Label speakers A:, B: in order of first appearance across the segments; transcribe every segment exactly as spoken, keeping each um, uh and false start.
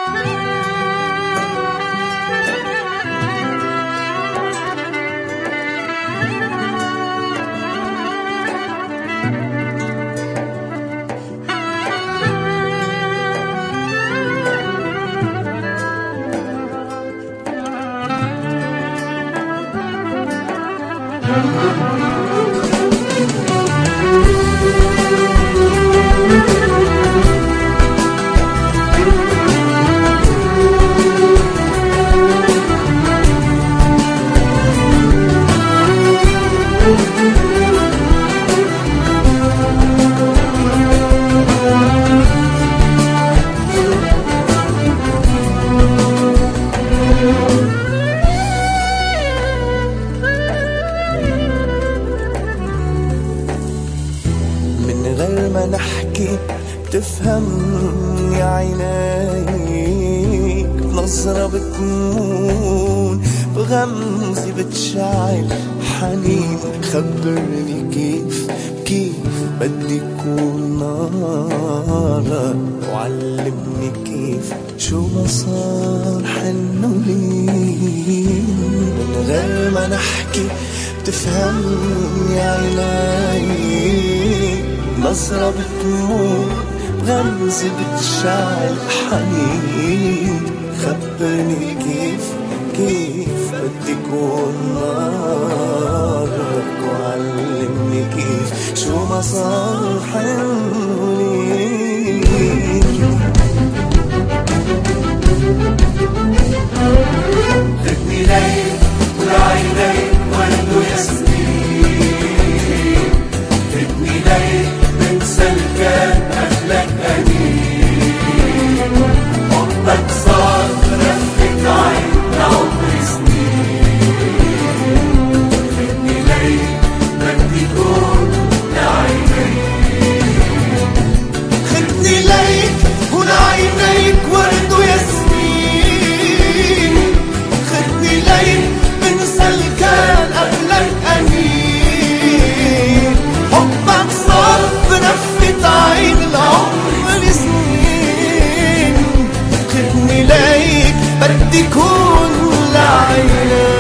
A: ما نحكي بتفهمني عينيك، بنظرة بتمون بغمزة بتشعل حنين. خبرني كيف كيف بدي كون نارك، وعلمني كيف شو ما صار حنو لين. من غير ما نحكي بتفهمني عينيك، نظرة بتموت بغمزة بتشعل حنين. خبرني كيف كيف بدي كون نارك، وعلمني كيف شو ما صار حنين.
B: خدني ليل ولعينيك ورد وياسمين، خدني ليل انسى الكان قبلك أنين. حبك صار رفة عين لعمر سنين، خدني ليل بدي كون لعينيك.
A: خدني ليك ولعينيك ورد وياسمين، خدني ليك انسى الكان قبلك أنين. حبك صار برفة عين لعمر سنين، خدني ليك بدي كون لعينيك.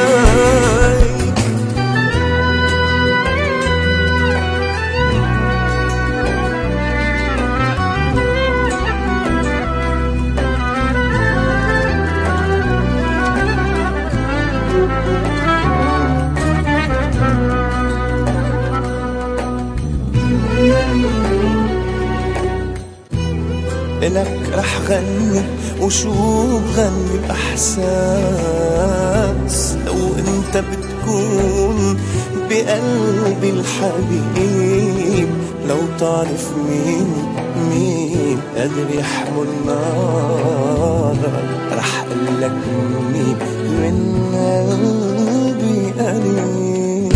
A: إلك رح غني وشو بغني بإحساس، لو انت بتكون بقلبي الحبيب. لو تعرف مين مين قادر يحمل نارك، رح قلك مين من قلبي قريب.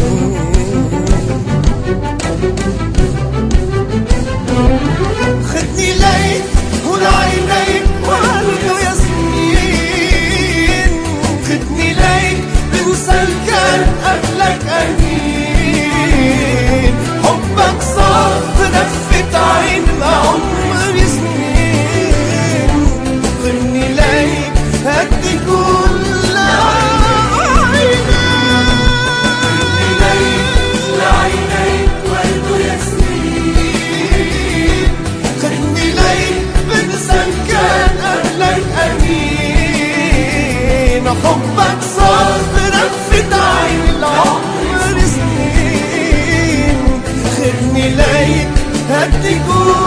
A: خدني ليك ولعينيك ورد وياسمين، خدني ليك انسى الكان قبلك أنين. حبك صار برفة عين لعمر سنين، خدني ليك بدي كون لعينيك.
B: خدني ليل لعينيك ورد وياسمين،
A: خدني ليك بنسى الكان قبلك أنين. حبك صار برفة عين لعمر سنين، خدني ليك بدي كون